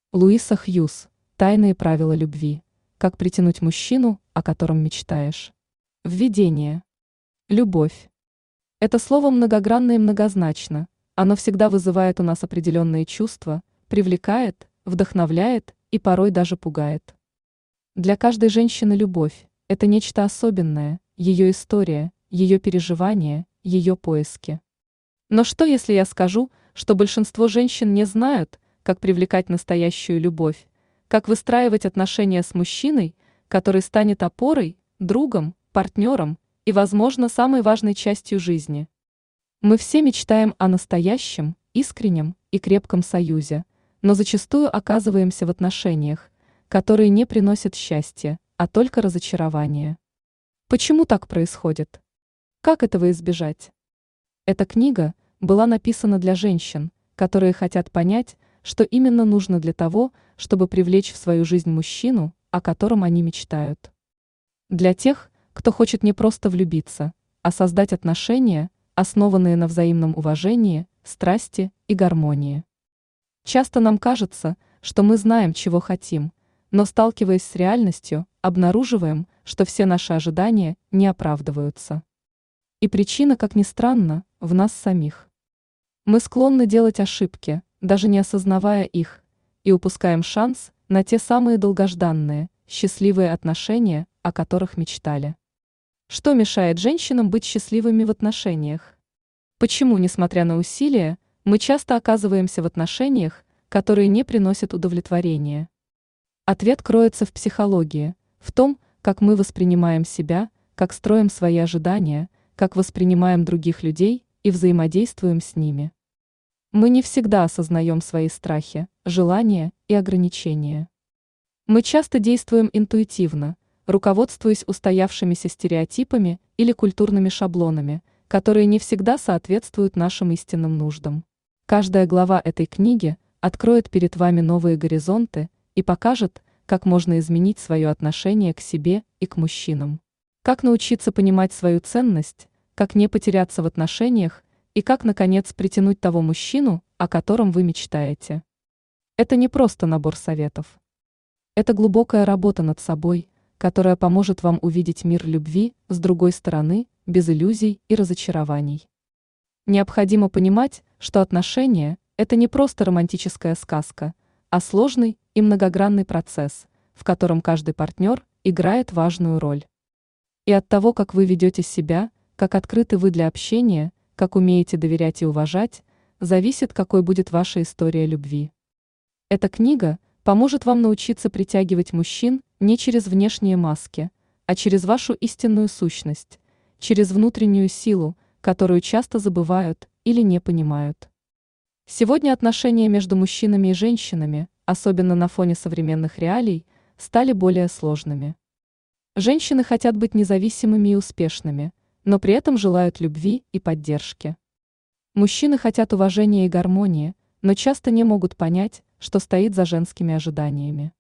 Луиса Хьюз. Тайные правила любви. Как притянуть мужчину, о котором мечтаешь. Введение. Любовь. Это слово многогранно и многозначно. Оно всегда вызывает у нас определенные чувства, привлекает, вдохновляет и порой даже пугает. Для каждой женщины любовь – это нечто особенное, ее история, ее переживания, ее поиски. Но что, если я скажу, что большинство женщин не знают, как привлекать настоящую любовь, как выстраивать отношения с мужчиной, который станет опорой, другом, партнером и, возможно, самой важной частью жизни. Мы все мечтаем о настоящем, искреннем и крепком союзе, но зачастую оказываемся в отношениях, которые не приносят счастья, а только разочарование. Почему так происходит? Как этого избежать? Эта книга была написана для женщин, которые хотят понять, что именно нужно для того, чтобы привлечь в свою жизнь мужчину, о котором они мечтают. Для тех, кто хочет не просто влюбиться, а создать отношения, основанные на взаимном уважении, страсти и гармонии. Часто нам кажется, что мы знаем, чего хотим, но, сталкиваясь с реальностью, обнаруживаем, что все наши ожидания не оправдываются. И причина, как ни странно, в нас самих. Мы склонны делать ошибки, даже не осознавая их, и упускаем шанс на те самые долгожданные, счастливые отношения, о которых мечтали. Что мешает женщинам быть счастливыми в отношениях? Почему, несмотря на усилия, мы часто оказываемся в отношениях, которые не приносят удовлетворения? Ответ кроется в психологии, в том, как мы воспринимаем себя, как строим свои ожидания, как воспринимаем других людей и взаимодействуем с ними. Мы не всегда осознаем свои страхи, желания и ограничения. Мы часто действуем интуитивно, руководствуясь устоявшимися стереотипами или культурными шаблонами, которые не всегда соответствуют нашим истинным нуждам. Каждая глава этой книги откроет перед вами новые горизонты и покажет, как можно изменить свое отношение к себе и к мужчинам. Как научиться понимать свою ценность, как не потеряться в отношениях и как, наконец, притянуть того мужчину, о котором вы мечтаете. Это не просто набор советов. Это глубокая работа над собой, которая поможет вам увидеть мир любви с другой стороны, без иллюзий и разочарований. Необходимо понимать, что отношения – это не просто романтическая сказка, а сложный и многогранный процесс, в котором каждый партнер играет важную роль. И от того, как вы ведете себя, как открыты вы для общения, как умеете доверять и уважать, зависит, какой будет ваша история любви. Эта книга поможет вам научиться притягивать мужчин не через внешние маски, а через вашу истинную сущность, через внутреннюю силу, которую часто забывают или не понимают. Сегодня отношения между мужчинами и женщинами, особенно на фоне современных реалий, стали более сложными. Женщины хотят быть независимыми и успешными, но при этом желают любви и поддержки. Мужчины хотят уважения и гармонии, но часто не могут понять, что стоит за женскими ожиданиями.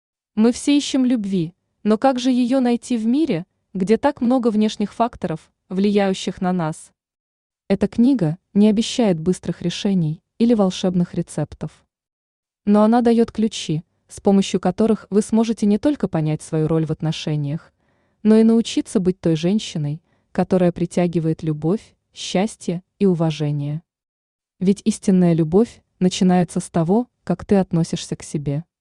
Мы все ищем любви, но как же ее найти в мире, где так много внешних факторов, влияющих на нас? Эта книга не обещает быстрых решений или волшебных рецептов. Но она дает ключи, с помощью которых вы сможете не только понять свою роль в отношениях, но и научиться быть той женщиной, которая притягивает любовь, счастье и уважение. Ведь истинная любовь начинается с того, как ты относишься к себе.